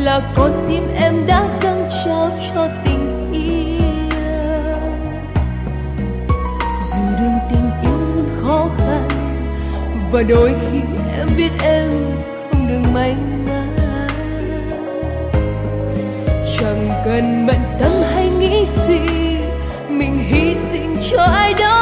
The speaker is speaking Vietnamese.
là con tim em đã dâng trao cho tình yêu. Dù đường tình yêu luôn khó khăn và đôi khi em biết em không được may mắn, chẳng cần bận tâm hay nghĩ gì, mình hy sinh cho ai đó